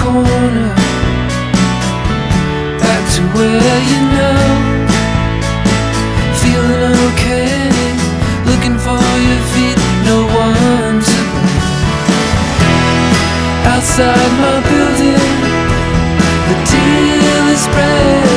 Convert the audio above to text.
corner, back to where you know. Feeling okay, looking for your feet, no one to blame. Outside my building, the deal is spread.